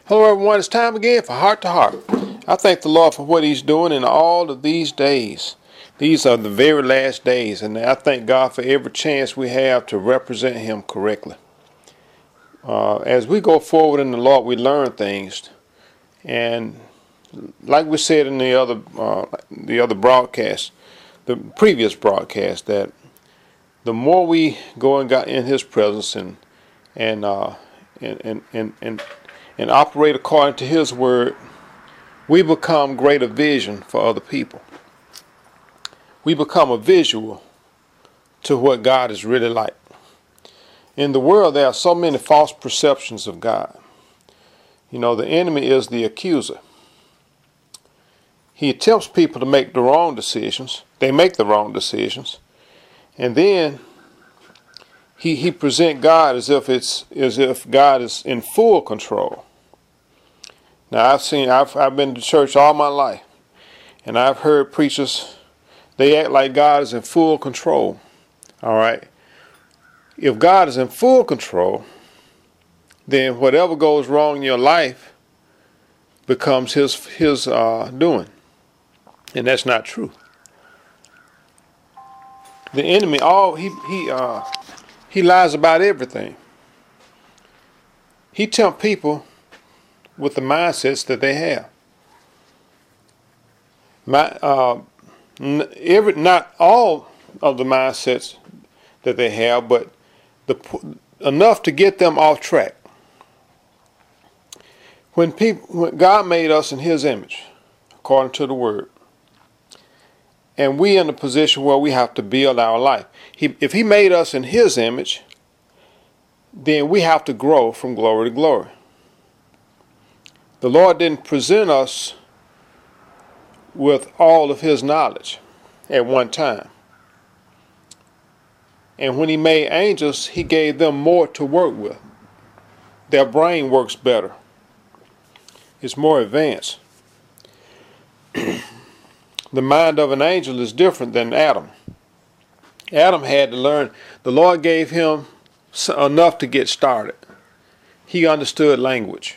Hello everyone, it's time again for Heart to Heart. I thank the Lord for what He's doing in all of these days. These are the very last days, and I thank God for every chance we have to represent Him correctly. As we go forward in the Lord, we learn things, and like we said in the other broadcast, the previous broadcast, that the more we go and got in His presence and operate according to His word, we become greater vision for other people. We become a visual to what God is really like. In the world, there are so many false perceptions of God. You know, the enemy is the accuser. He attempts people to make the wrong decisions. They make the wrong decisions, and then he presents God as if God is in full control. Now I've been to church all my life, and I've heard preachers, they act like God is in full control. All right. If God is in full control, then whatever goes wrong in your life becomes his doing. And that's not true. The enemy, he lies about everything. He tempts people with the mindsets that they have. Not all of the mindsets that they have, but enough to get them off track. When God made us in His image, according to the Word, and we in a position where we have to build our life. If He made us in His image, then we have to grow from glory to glory. The Lord didn't present us with all of His knowledge at one time. And when He made angels, He gave them more to work with. Their brain works better. It's more advanced. The mind of an angel is different than Adam. Adam had to learn. The Lord gave him enough to get started. He understood language.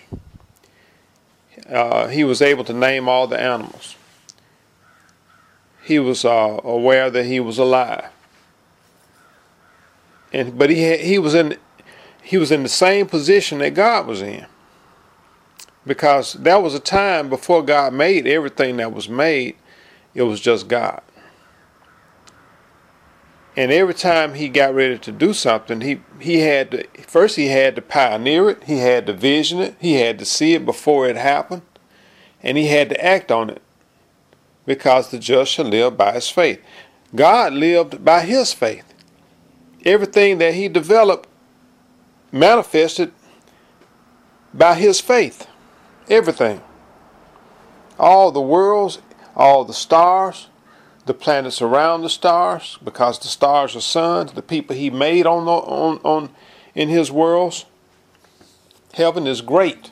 He was able to name all the animals. He was aware that he was alive. But he was in the same position that God was in, because there was a time before God made everything that was made. It was just God. And every time He got ready to do something, he had to pioneer it, He had to vision it, He had to see it before it happened, and He had to act on it, because the just shall live by his faith. God lived by His faith. Everything that He developed manifested by His faith. Everything. All the worlds, all the stars, the planets around the stars, because the stars are suns, the people He made in His worlds. Heaven is great.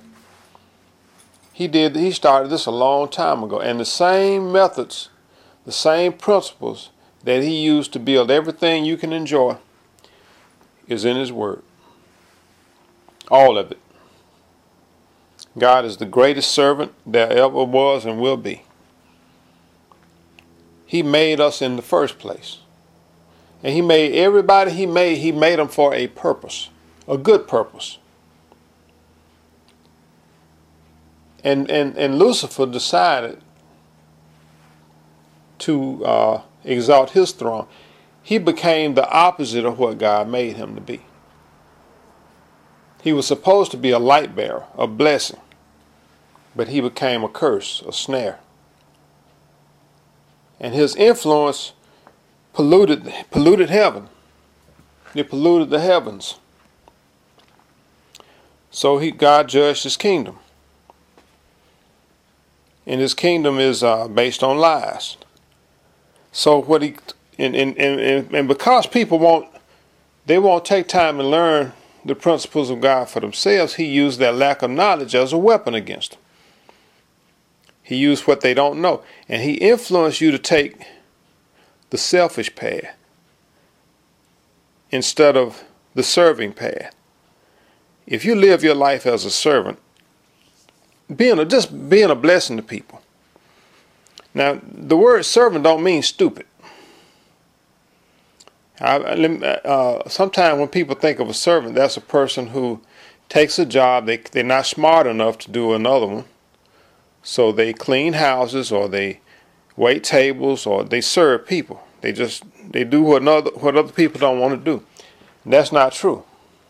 He started this a long time ago, and the same methods, the same principles that He used to build everything you can enjoy is in His Word. All of it. God is the greatest servant there ever was and will be. He made us in the first place. And He made everybody He made them for a purpose, a good purpose. And Lucifer decided to exalt his throne. He became the opposite of what God made him to be. He was supposed to be a light bearer, a blessing, but he became a curse, a snare. And his influence polluted heaven. It polluted the heavens. So God judged His kingdom. And His kingdom is based on lies. So and because people won't take time to learn the principles of God for themselves, He used their lack of knowledge as a weapon against them. He used what they don't know. And He influenced you to take the selfish path instead of the serving path. If you live your life as a servant, just being a blessing to people. Now, the word servant don't mean stupid. Sometimes when people think of a servant, that's a person who takes a job, they're not smart enough to do another one, so they clean houses, or they wait tables, or they serve people. They do what other people don't want to do. And that's not true.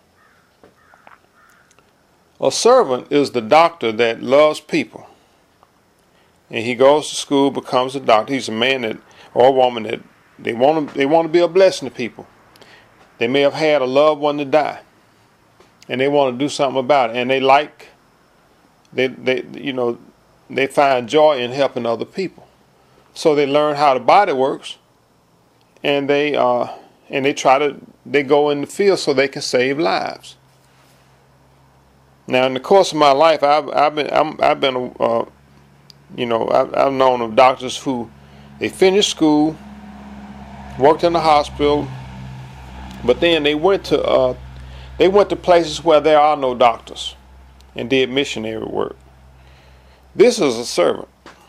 A servant is the doctor that loves people, and he goes to school, becomes a doctor. He's a man or a woman that they want to be a blessing to people. They may have had a loved one to die, and they want to do something about it, and they find joy in helping other people. So they learn how the body works, and they go in the field so they can save lives. Now, in the course of my life, I've known of doctors who they finished school, worked in the hospital, but then they went to places where there are no doctors and did missionary work. This is a servant.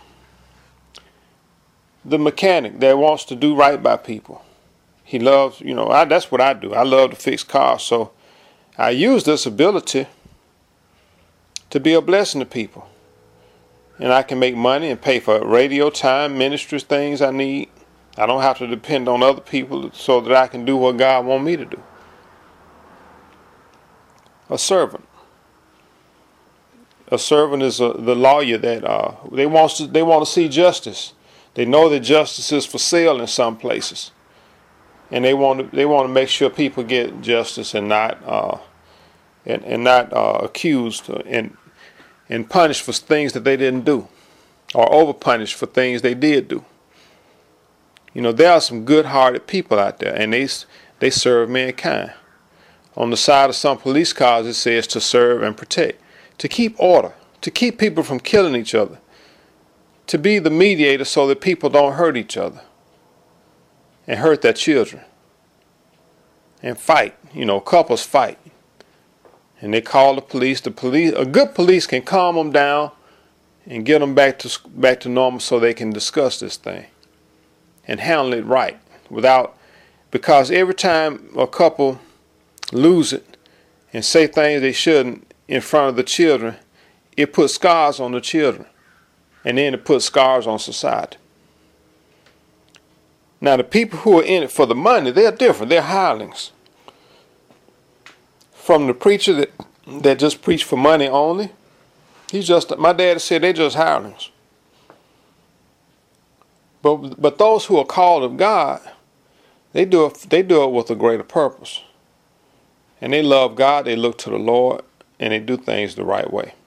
The mechanic that wants to do right by people. He loves, that's what I do. I love to fix cars, so I use this ability to be a blessing to people. And I can make money and pay for radio time, ministries, things I need. I don't have to depend on other people so that I can do what God wants me to do. A servant. A servant is the lawyer that they want to see justice. They know that justice is for sale in some places, and they want to make sure people get justice and not accused and punished for things that they didn't do, or over-punished for things they did do. There are some good-hearted people out there, and they serve mankind. On the side of some police cars, it says to serve and protect, to keep order, to keep people from killing each other, to be the mediator so that people don't hurt each other and hurt their children and fight. Couples fight, and they call the police. A good police can calm them down and get them back to normal so they can discuss this thing and handle it right because every time a couple lose it and say things they shouldn't in front of the children, it puts scars on the children, and then it puts scars on society. Now, the people who are in it for the money, they're different. They're hirelings. From the preacher that just preach for money only, my dad said they're just hirelings. But those who are called of God, they do it with a greater purpose. And they love God, they look to the Lord, and they do things the right way.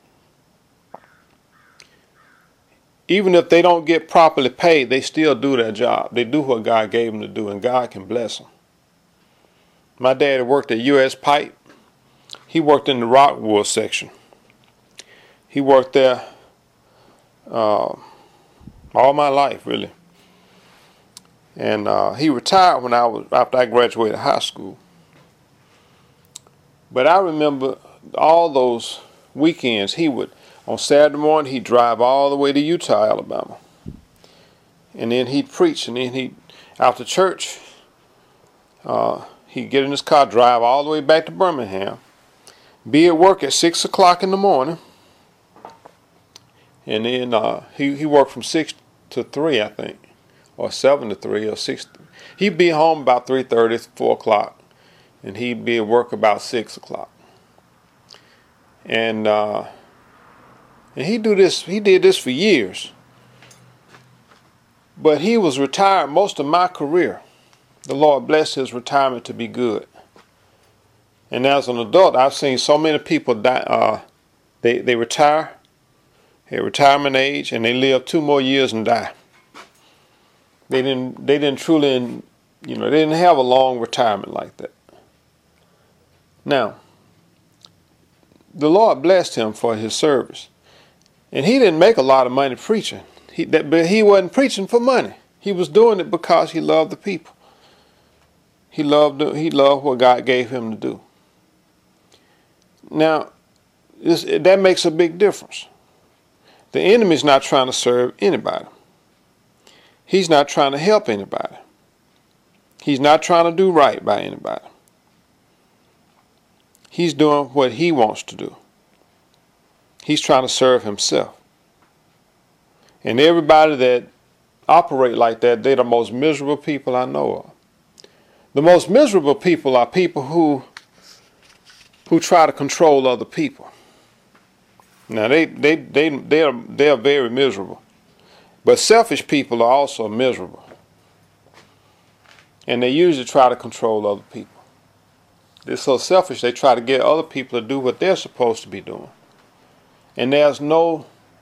Even if they don't get properly paid, they still do their job. They do what God gave them to do, and God can bless them. My dad worked at U.S. Pipe. He worked in the Rockwood section. He worked there all my life, really. And he retired after I graduated high school. But I remember all those weekends on Saturday morning, he'd drive all the way to Utah, Alabama. And then he'd preach, and then after church, he'd get in his car, drive all the way back to Birmingham, be at work at 6 o'clock in the morning, and then he worked from 6 to 3, I think, or 7 to 3, or 6. He'd be home about 3:30, 4 o'clock, and he'd be at work about 6 o'clock. And he did this for years. But he was retired most of my career. The Lord blessed his retirement to be good. And as an adult, I've seen so many people die. They retire at retirement age, and they live 2 more years and die. They didn't truly, they didn't have a long retirement like that. Now, the Lord blessed him for his service. And he didn't make a lot of money preaching. But he wasn't preaching for money. He was doing it because he loved the people. He loved what God gave him to do. Now, that makes a big difference. The enemy is not trying to serve anybody. He's not trying to help anybody. He's not trying to do right by anybody. He's doing what he wants to do. He's trying to serve himself. And everybody that operate like that, they're the most miserable people I know of. The most miserable people are people who try to control other people. Now they're very miserable. But selfish people are also miserable. And they usually try to control other people. They're so selfish they try to get other people to do what they're supposed to be doing. And there's no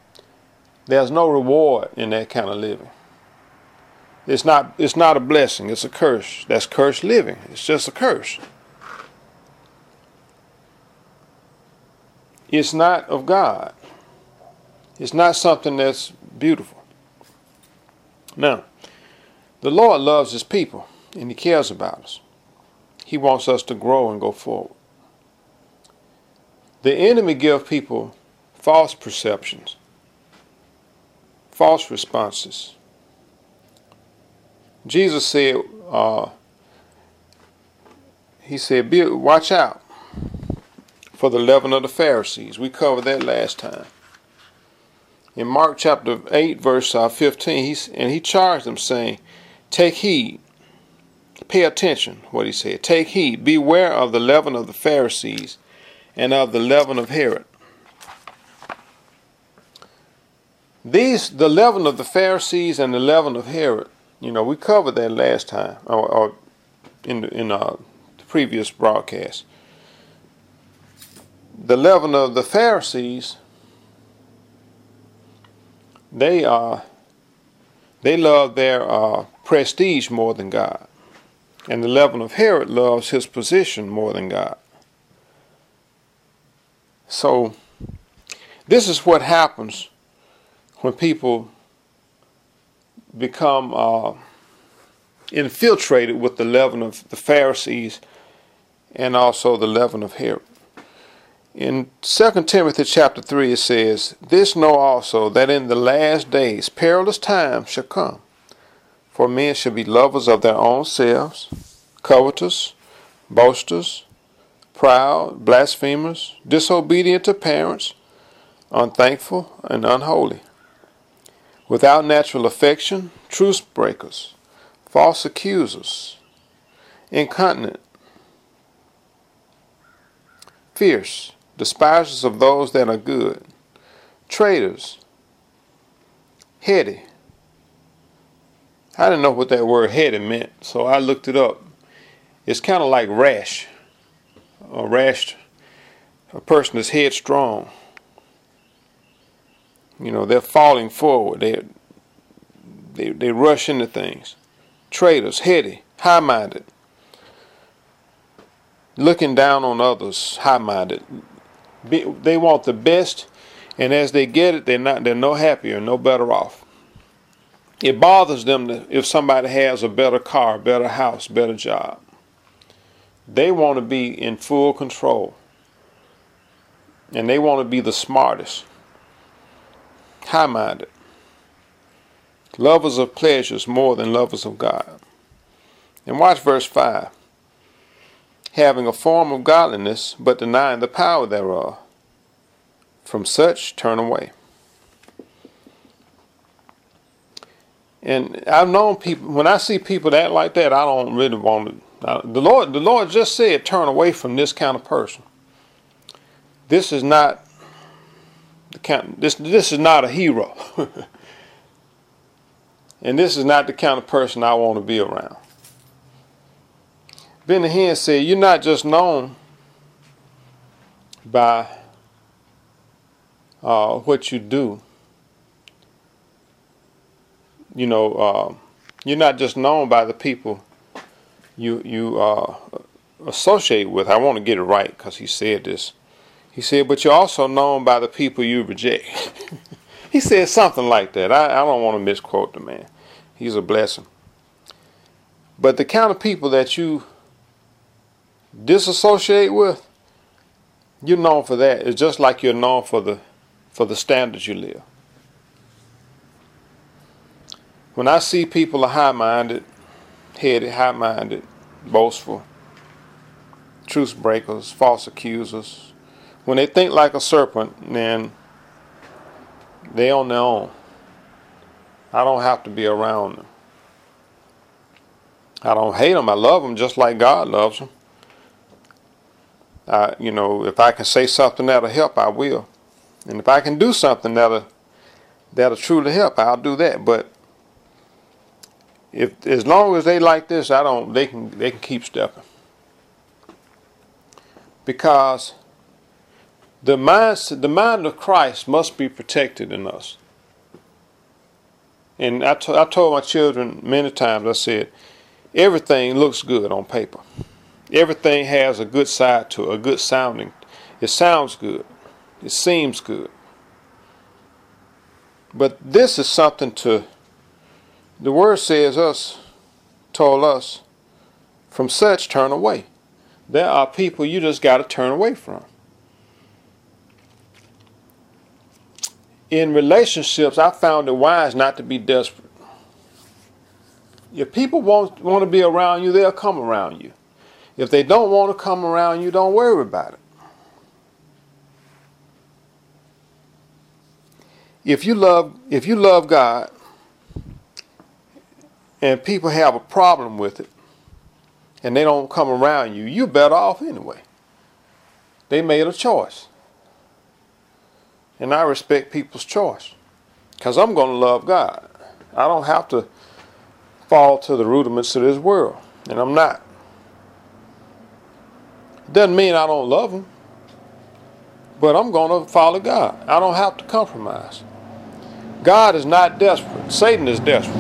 reward in that kind of living. It's not a blessing, it's a curse. That's cursed living. It's just a curse. It's not of God. It's not something that's beautiful. Now, the Lord loves his people and he cares about us. He wants us to grow and go forward. The enemy gives people false perceptions, false responses. Jesus said, watch out for the leaven of the Pharisees. We covered that last time. In Mark chapter 8, verse 15, he charged them saying, take heed, pay attention, what he said. Take heed, beware of the leaven of the Pharisees and of the leaven of Herod. The leaven of the Pharisees and the leaven of Herod, we covered that last time, or in the previous broadcast. The leaven of the Pharisees, they love their prestige more than God. And the leaven of Herod loves his position more than God. So, this is what happens when people become infiltrated with the leaven of the Pharisees and also the leaven of Herod. In 2 Timothy chapter 3 it says, this know also that in the last days perilous times shall come. For men shall be lovers of their own selves, covetous, boasters, proud, blasphemers, disobedient to parents, unthankful, and unholy, without natural affection, truce breakers, false accusers, incontinent, fierce, despisers of those that are good, traitors, heady. I didn't know what that word heady meant, so I looked it up. It's kind of like rash. A person is headstrong. They're falling forward. They rush into things. Traitors, heady, high-minded, looking down on others, high-minded. They want the best, and as they get it, they're no happier, no better off. It bothers them if somebody has a better car, better house, better job. They want to be in full control, and they want to be the smartest, high-minded, lovers of pleasures more than lovers of God. And watch verse 5. Having a form of godliness, but denying the power thereof. From such turn away. And I've known people, when I see people that like that, I don't really want to. The Lord just said, turn away from this kind of person. This is not this is not a hero. And this is not the kind of person I want to be around. Benny Hinn said, you're not just known by what you do. You're not just known by the people you associate with. I want to get it right because he said this. He said, but you're also known by the people you reject. He said something like that. I don't want to misquote the man. He's a blessing. But the kind of people that you disassociate with, you're known for that. It's just like you're known for the standards you live. When I see people are high-minded, headed, high-minded, boastful, truce breakers, false accusers, when they think like a serpent, then they on their own. I don't have to be around them. I don't hate them. I love them just like God loves them. If I can say something that'll help, I will. And if I can do something that'll truly help, I'll do that. But if as long as they like this, they can keep stepping. Because the mind of Christ must be protected in us. And I told my children many times, I said, everything looks good on paper. Everything has a good side to it, a good sounding. It sounds good. It seems good. But this is something the word told us, from such turn away. There are people you just got to turn away from. In relationships, I found it wise not to be desperate. If people want to be around you, they'll come around you. If they don't want to come around you, don't worry about it. If you love God and people have a problem with it and they don't come around you, you're better off anyway. They made a choice. And I respect people's choice because I'm going to love God. I don't have to fall to the rudiments of this world, and I'm not. Doesn't mean I don't love Him, but I'm going to follow God. I don't have to compromise. God is not desperate. Satan is desperate.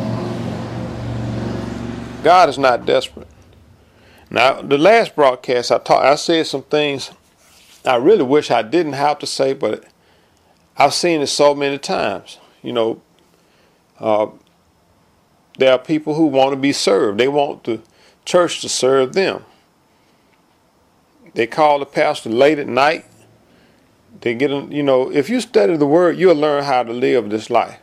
God is not desperate. Now, the last broadcast I said some things I really wish I didn't have to say, but I've seen it so many times. There are people who want to be served. They want the church to serve them. They call the pastor late at night. They get, if you study the word, you'll learn how to live this life.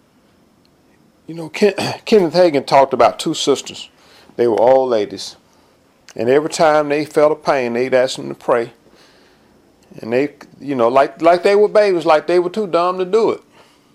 Kenneth Hagin talked about two sisters. They were old ladies. And every time they felt a pain, they'd ask them to pray. And they, like they were babies, like they were too dumb to do it.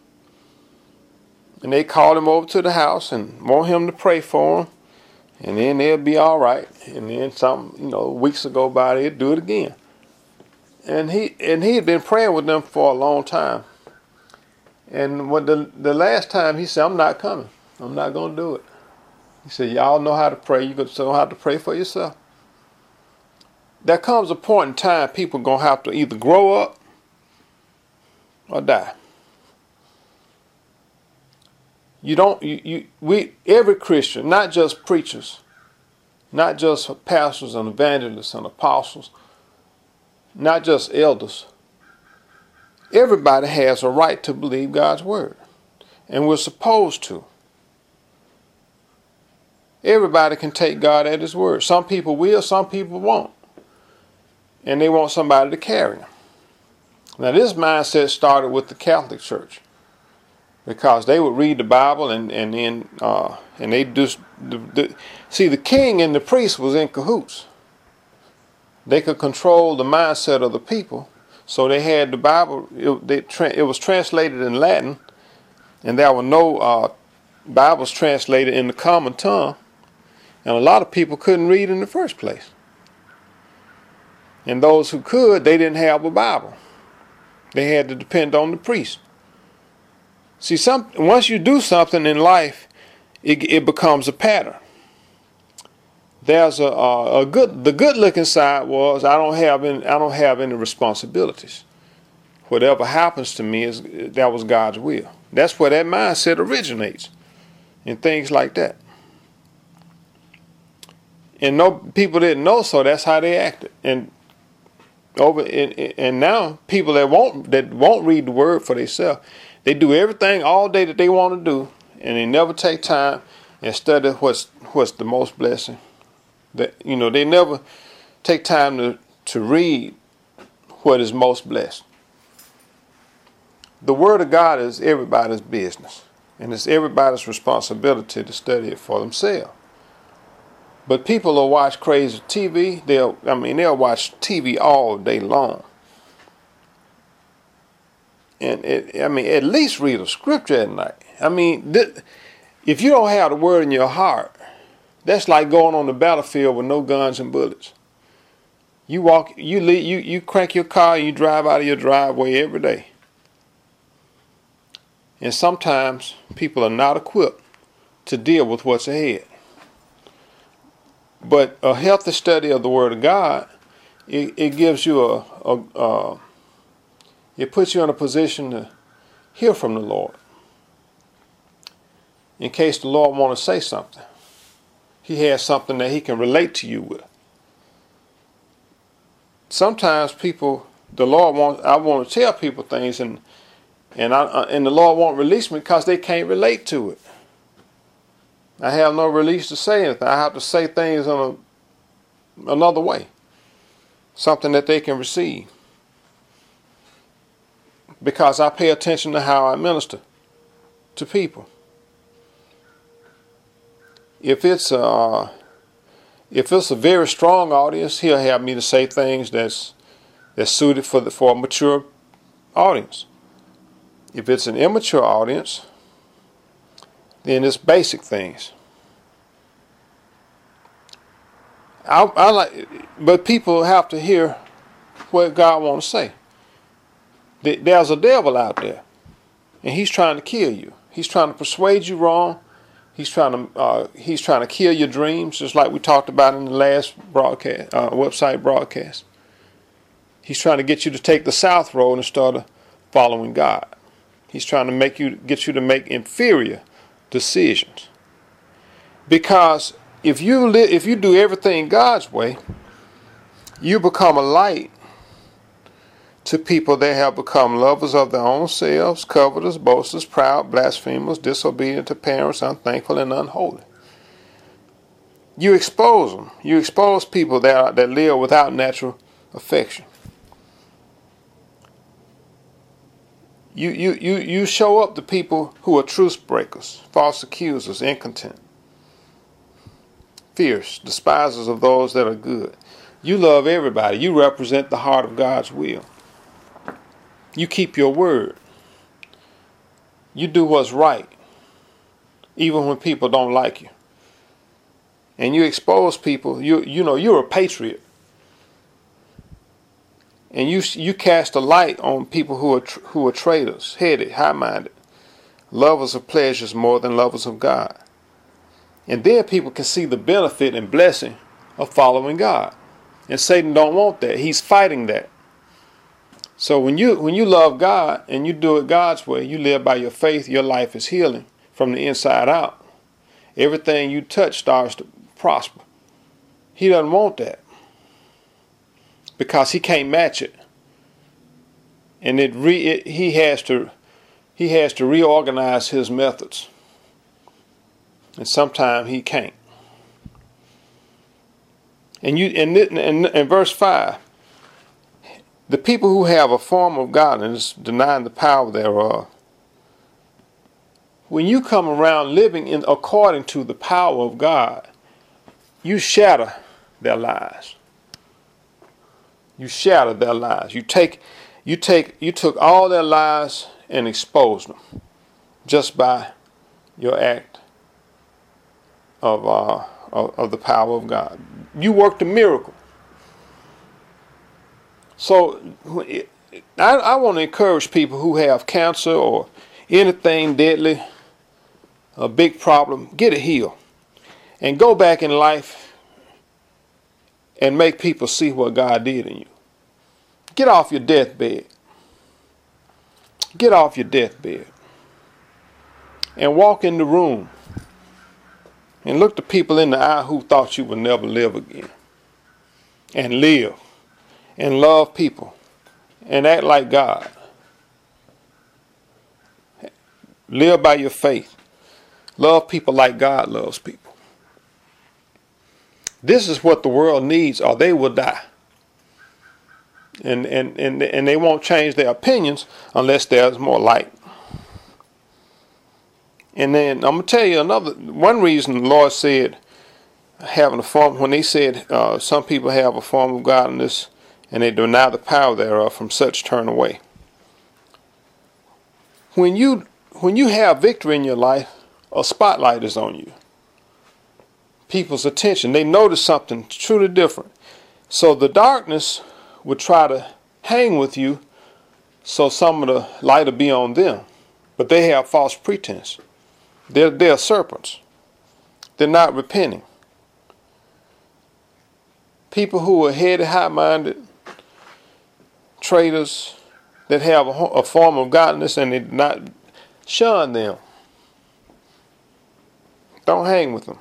And they called him over to the house and want him to pray for them. And then they'll be all right. And then weeks go by, they'd do it again. And he had been praying with them for a long time. And when the last time he said, I'm not coming. I'm not going to do it. He said, y'all know how to pray. You're going to know how to pray for yourself. There comes a point in time people are going to have to either grow up or die. Every Christian, not just preachers, not just pastors and evangelists and apostles, not just elders. Everybody has a right to believe God's word. And we're supposed to. Everybody can take God at His word. Some people will, some people won't. And they want somebody to carry them. Now this mindset started with the Catholic Church. Because they would read the Bible and they just... See, the king and the priest was in cahoots. They could control the mindset of the people. So they had the Bible, it was translated in Latin, and there were no Bibles translated in the common tongue, and a lot of people couldn't read in the first place. And those who could, they didn't have a Bible. They had to depend on the priest. See, once you do something in life, it becomes a pattern. There's the good looking side was I don't have any responsibilities. Whatever happens to me that was God's will. That's where that mindset originates, and things like that. And people didn't know, so that's how they acted. And now people that won't read the word for themselves, they do everything all day that they want to do, and they never take time and study what's the most blessing. They never take time to read what is most blessed. The Word of God is everybody's business. And it's everybody's responsibility to study it for themselves. But people will watch crazy TV. They'll watch TV all day long. And at least read a scripture at night. If you don't have the word in your heart, that's like going on the battlefield with no guns and bullets. You crank your car and you drive out of your driveway every day. And sometimes people are not equipped to deal with what's ahead. But a healthy study of the Word of God, it gives you it puts you in a position to hear from the Lord. In case the Lord wants to say something, He has something that He can relate to you with. Sometimes I want to tell people things, and the Lord won't release me because they can't relate to it. I have no release to say anything. I have to say things in another way. Something that they can receive. Because I pay attention to how I minister to people. If it's a very strong audience, He'll have me to say things that's suited for a mature audience. If it's an immature audience, then it's basic things. But people have to hear what God wants to say. There's a devil out there, and he's trying to kill you. He's trying to persuade you wrong. He's trying to kill your dreams, just like we talked about in the last website broadcast. He's trying to get you to take the south road instead of following God. He's trying to get you to make inferior decisions. Because if you do everything God's way, you become a light to people that have become lovers of their own selves, covetous, boasters, proud, blasphemers, disobedient to parents, unthankful, and unholy. You expose them. You expose people that live without natural affection. You show up to people who are truce breakers, false accusers, incontent, fierce, despisers of those that are good. You love everybody. You represent the heart of God's will. You keep your word. You do what's right, even when people don't like you. And you expose people. You're a patriot. And you cast a light on people who are traitors, headed, high-minded, lovers of pleasures more than lovers of God. And then people can see the benefit and blessing of following God. And Satan don't want that. He's fighting that. So when you love God and you do it God's way, you live by your faith, your life is healing from the inside out. Everything you touch starts to prosper. He doesn't want that, because he can't match it. And he has to reorganize his methods. And sometimes he can't. And in verse 5, the people who have a form of godliness, denying the power thereof, when you come around living according to the power of God, you shatter their lies. You shatter their lies. You took all their lies and exposed them just by your act of the power of God. You worked a miracle. So I want to encourage people who have cancer or anything deadly, a big problem, get it healed. And go back in life and make people see what God did in you. Get off your deathbed. Get off your deathbed. And walk in the room. And look the people in the eye who thought you would never live again. And live. And love people. And act like God. Live by your faith. Love people like God loves people. This is what the world needs, or they will die. And they won't change their opinions unless there's more light. And then I'm gonna tell you one reason the Lord said having a form, when they said some people have a form of godliness and they deny the power thereof, from such turn away. When you have victory in your life, a spotlight is on you. People's attention, they notice something truly different. So the darkness would try to hang with you so some of the light will be on them. But they have false pretense. They're serpents. They're not repenting. People who are heady, high-minded, traitors that have a form of godliness and they not shun them. Don't hang with them.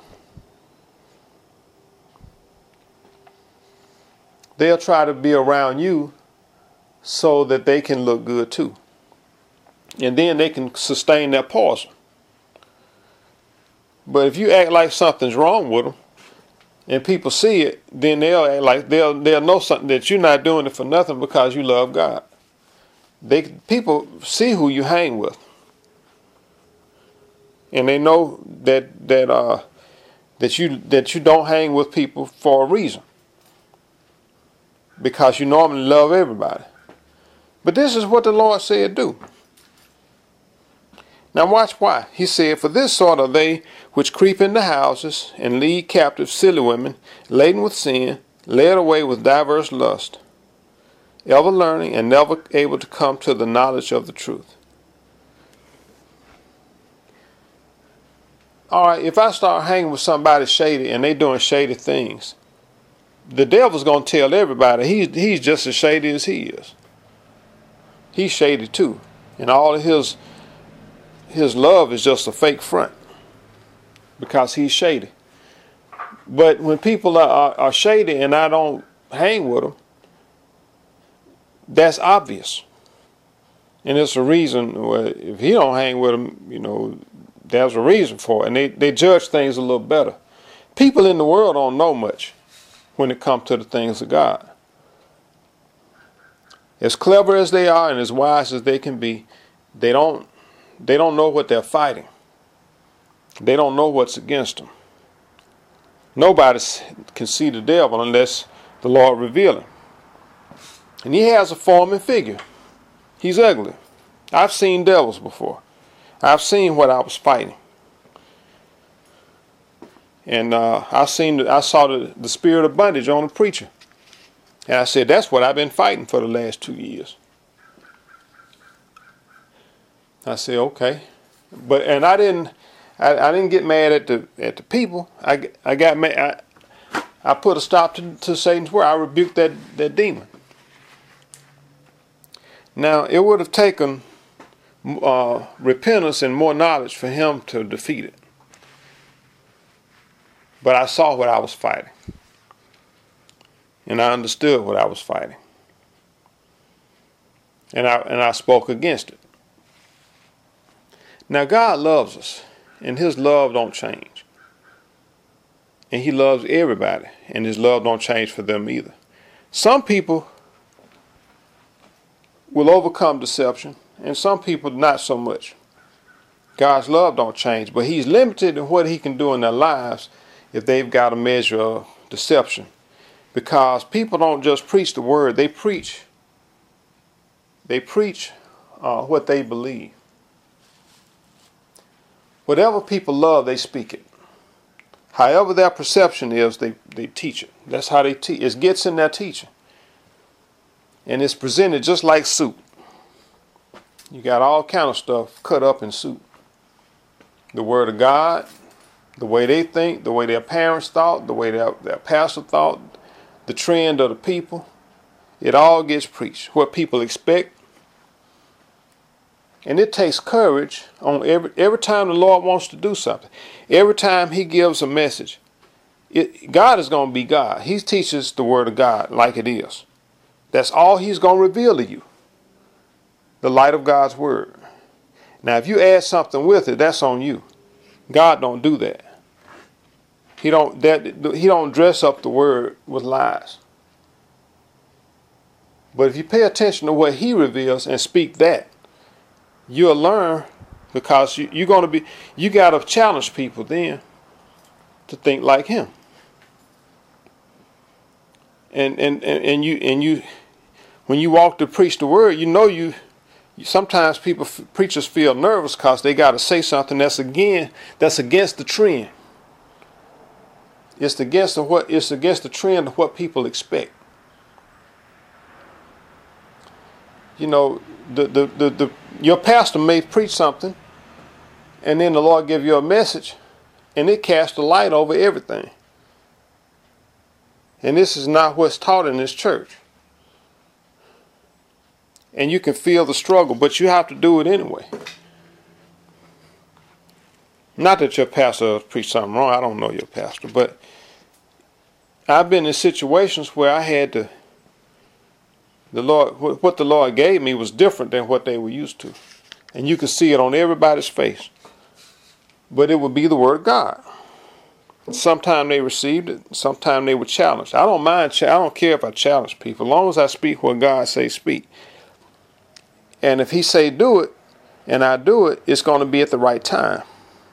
They'll try to be around you so that they can look good too. And then they can sustain their poison. But if you act like something's wrong with them, and people see it, then they'll act like they'll know something, that you're not doing it for nothing because you love God. People see who you hang with, and they know that you don't hang with people for a reason, because you normally love everybody. But this is what the Lord said do. Now watch why. He said, "For this sort are they which creep into houses, and lead captive silly women, laden with sin, led away with diverse lust, ever learning, and never able to come to the knowledge of the truth." Alright, if I start hanging with somebody shady and they doing shady things, the devil's going to tell everybody he's just as shady as he is. He's shady too. And all of his love is just a fake front, because he's shady. But when people are shady and I don't hang with them, that's obvious. And it's a reason. If he don't hang with them, there's a reason for it. And they judge things a little better. People in the world don't know much when it comes to the things of God. As clever as they are and as wise as they can be, they don't know what they're fighting. They don't know what's against them. Nobody can see the devil unless the Lord reveal him. And he has a form and figure. He's ugly. I've seen devils before. I've seen what I was fighting. And I saw the spirit of bondage on a preacher. And I said, that's what I've been fighting for the last 2 years. I said, okay. And I didn't get mad at the people. I got mad. I put a stop to Satan's word. I rebuked that demon. Now, it would have taken repentance and more knowledge for him to defeat it. But I saw what I was fighting. And I understood what I was fighting. And I spoke against it. Now, God loves us, and his love don't change. And he loves everybody, and his love don't change for them either. Some people will overcome deception, and some people not so much. God's love don't change, but he's limited in what he can do in their lives if they've got a measure of deception. Because people don't just preach the word, they preach what they believe. Whatever people love, they speak it. However their perception is, they teach it. That's how they teach. It gets in their teaching. And it's presented just like soup. You got all kind of stuff cut up in soup. The word of God, the way they think, the way their parents thought, the way their pastor thought, the trend of the people. It all gets preached. What people expect. And it takes courage on every time the Lord wants to do something. Every time he gives a message. God is going to be God. He teaches the word of God like it is. That's all he's going to reveal to you. The light of God's word. Now, if you add something with it, that's on you. God don't do that. He don't dress up the word with lies. But if you pay attention to what he reveals and speak that, you'll learn because you got to challenge people then to think like him. And you when you walk to preach the word, sometimes preachers feel nervous because they got to say something that's against the trend. It's against the trend of what people expect. Your pastor may preach something, and then the Lord give you a message, and it casts a light over everything. And this is not what's taught in this church. And you can feel the struggle, but you have to do it anyway. Not that your pastor preached something wrong. I don't know your pastor, but I've been in situations where I had to. What the Lord gave me was different than what they were used to, and you could see it on everybody's face. But it would be the word of God. Sometimes they received it. Sometimes they were challenged. I don't mind. I don't care if I challenge people, as long as I speak what God says speak. And if He say do it, and I do it, it's going to be at the right time.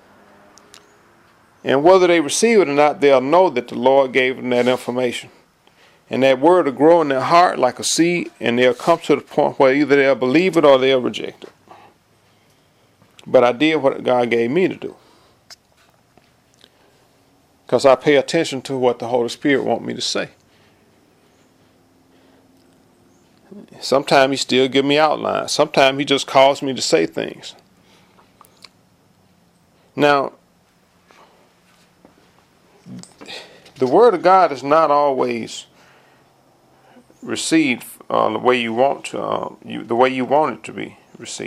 And whether they receive it or not, they'll know that the Lord gave them that information. And that word will grow in their heart like a seed, and they'll come to the point where either they'll believe it or they'll reject it. But I did what God gave me to do, because I pay attention to what the Holy Spirit wants me to say. Sometimes He still give me outlines. Sometimes He just calls me to say things. Now, the Word of God is not always received the way you want it to be received.